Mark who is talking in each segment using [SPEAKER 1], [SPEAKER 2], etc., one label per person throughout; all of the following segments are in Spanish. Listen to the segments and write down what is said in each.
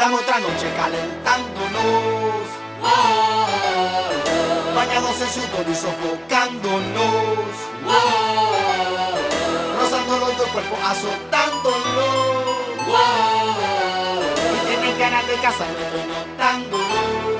[SPEAKER 1] Dame otra noche calentándonos, bañados en sudor y sofocándonos, rozando los dos cuerpos, azotándonos, y tienen ganas de casarme, estoy notándolo.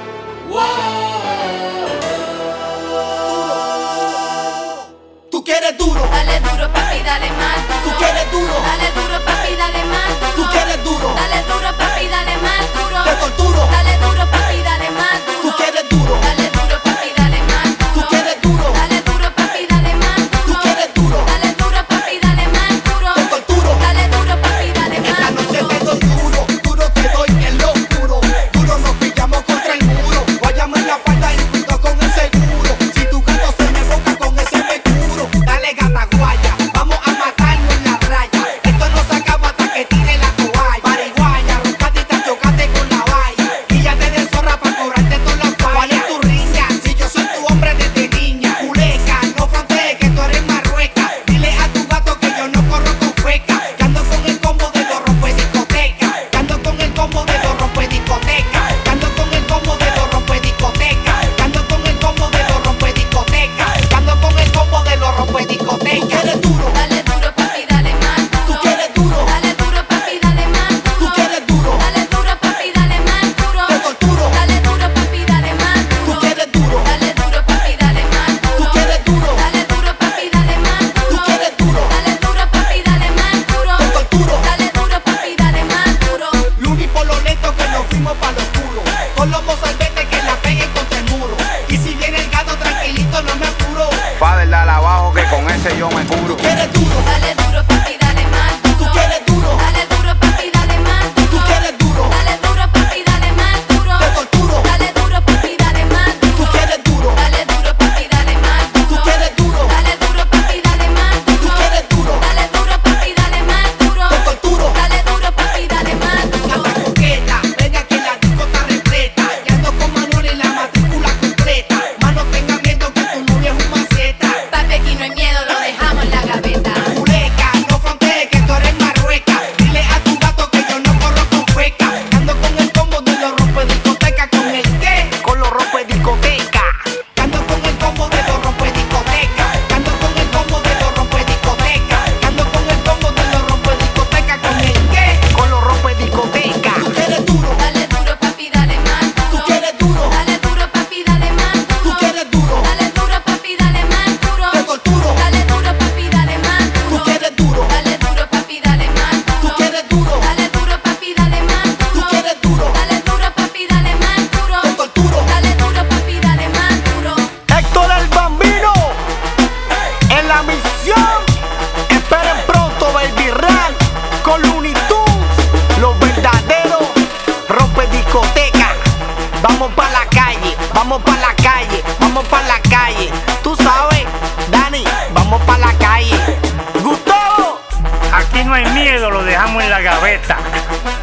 [SPEAKER 1] Tú quieres duro,
[SPEAKER 2] Dale duro, papi, dale más duro.
[SPEAKER 1] tú quieres duro,
[SPEAKER 2] Dale duro, papi, dale más duro.
[SPEAKER 1] tú quieres duro,
[SPEAKER 2] Dale duro, papi, dale más duro.
[SPEAKER 1] te torturo,
[SPEAKER 2] Dale duro, papi, dale más duro.
[SPEAKER 1] tú quieres duro,
[SPEAKER 2] Dale duro, papi, dale más duro.
[SPEAKER 1] tú quieres duro,
[SPEAKER 2] Dale duro, papi, dale más
[SPEAKER 1] tú
[SPEAKER 2] duro.
[SPEAKER 1] quieres duro,
[SPEAKER 2] Dale duro, papi, dale más duro.
[SPEAKER 1] te torturo.
[SPEAKER 2] Dale duro, papi, dale
[SPEAKER 1] Esta
[SPEAKER 2] más
[SPEAKER 1] noche
[SPEAKER 2] duro.
[SPEAKER 1] te doy duro, duro te doy en lo oscuro. Duro nos pillamos contra el muro. Guayamos en la falda y cuido con el seguro. Si tu gato se me boca con ese mercuro, dale gata guaya, vamos a matarnos en la raya. Esto no se acaba hasta que tire la toalla. Marihuana, ruscadita, chocate con la valla. Guíllate de zorra pa' cobrarte todas las fallas. ¿Cuál es tu riña? Si yo soy tu hombre desde niña. Culeca, no frontees que tú eres marrueca. Dile a tu gato que yo no corro con feca. Que ando con el combo de los rompe discoteca. Que ando con el combo de los rompe discoteca. Que ando con el combo de los rompe discoteca. Que ando con el combo de los rompe discoteca. Que ando con el combo de los rompe discoteca. Tú quieres duro,
[SPEAKER 2] Dale duro, papi, dale más duro.
[SPEAKER 1] tú quieres duro,
[SPEAKER 2] Dale duro, papi, dale más duro.
[SPEAKER 1] tú quieres duro,
[SPEAKER 2] Dale duro, papi, dale más duro.
[SPEAKER 1] te torturo.
[SPEAKER 2] Dale duro, papi, dale más
[SPEAKER 1] Tú
[SPEAKER 2] duro.
[SPEAKER 1] quieres duro,
[SPEAKER 2] Dale duro, papi, dale más
[SPEAKER 1] tú
[SPEAKER 2] duro.
[SPEAKER 1] quieres duro,
[SPEAKER 2] Dale duro, papi, dale más
[SPEAKER 1] tú
[SPEAKER 2] duro.
[SPEAKER 1] quieres duro,
[SPEAKER 2] Dale duro, papi, dale más duro.
[SPEAKER 1] te torturo.
[SPEAKER 2] Dale duro, papi, dale más duro.
[SPEAKER 1] Luni por lo lento que nos fuimos pa' lo oscuro. Con los mozalbetes que la peguen contra el muro. Y si viene el gato tranquilito no me apuro.
[SPEAKER 3] Padre, dale abajo que con ese yo me curo.
[SPEAKER 1] Quieres duro,
[SPEAKER 2] Dale duro, papi, dale más
[SPEAKER 1] tú
[SPEAKER 2] duro.
[SPEAKER 1] quieres duro,
[SPEAKER 2] Dale duro, papi, dale más
[SPEAKER 1] tú
[SPEAKER 2] duro.
[SPEAKER 1] quieres duro,
[SPEAKER 2] Dale duro, papi, dale más duro.
[SPEAKER 1] te torturo.
[SPEAKER 2] Dale duro, papi, dale más
[SPEAKER 1] Tú
[SPEAKER 2] duro.
[SPEAKER 1] quieres duro,
[SPEAKER 2] Dale duro, papi, dale más
[SPEAKER 1] tú
[SPEAKER 2] duro.
[SPEAKER 1] quieres duro,
[SPEAKER 2] Dale duro, papi, dale más
[SPEAKER 1] tú
[SPEAKER 2] duro.
[SPEAKER 1] quieres duro,
[SPEAKER 2] Dale duro, papi, dale más duro.
[SPEAKER 1] te torturo.
[SPEAKER 2] Dale duro, papi, dale más duro.
[SPEAKER 1] Anda coqueta, venga que la disco está repleta. Y ando con Manuel en la matrícula completa. Mano, tenga miedo que tu novia es un maceta.
[SPEAKER 2] Papi, aquí no hay miedo, lo dejamos en la gaveta.
[SPEAKER 1] Culeca, no frontees que tú eres marrueca. Dile a tu gato que yo no corro con feca. Que ando con el combo de los rompe discoteca. ¿Con el qué? Con los rompe discoteca. Que ando con el combo de los rompe discoteca. Que ando con el combo de los rompe discoteca. Que ando con el combo de los rompe discoteca. ¿Con el qué? Con los rompe discoteca. Tú quieres duro,
[SPEAKER 2] Dale duro, papi, dale más
[SPEAKER 1] tú
[SPEAKER 2] duro.
[SPEAKER 1] quieres duro,
[SPEAKER 2] Dale duro, papi, dale más
[SPEAKER 1] tú
[SPEAKER 2] duro.
[SPEAKER 1] quieres duro,
[SPEAKER 2] Dale duro, papi, dale más duro.
[SPEAKER 1] te torturo.
[SPEAKER 2] Dale duro, papi, dale más
[SPEAKER 1] Tú
[SPEAKER 2] duro.
[SPEAKER 1] quieres duro,
[SPEAKER 2] Dale duro, papi, dale más
[SPEAKER 1] tú
[SPEAKER 2] duro.
[SPEAKER 1] quieres duro,
[SPEAKER 2] Dale duro, papi, dale más
[SPEAKER 1] tú
[SPEAKER 2] duro.
[SPEAKER 1] quieres duro,
[SPEAKER 2] Dale duro, papi, dale más duro.
[SPEAKER 1] te torturo.
[SPEAKER 2] Dale duro, papi, dale más duro.
[SPEAKER 1] Héctor el Bambino en la misión. Esperen pronto Baby Ran con Looney Tunes, los verdaderos rompe discoteca. Vamos pa' la calle, vamos pa' la calle, vamos pa' la calle. Tú sabes, Dani, vamos pa' la calle. Gustavo,
[SPEAKER 4] Aquí no hay miedo, lo dejamos en la gaveta.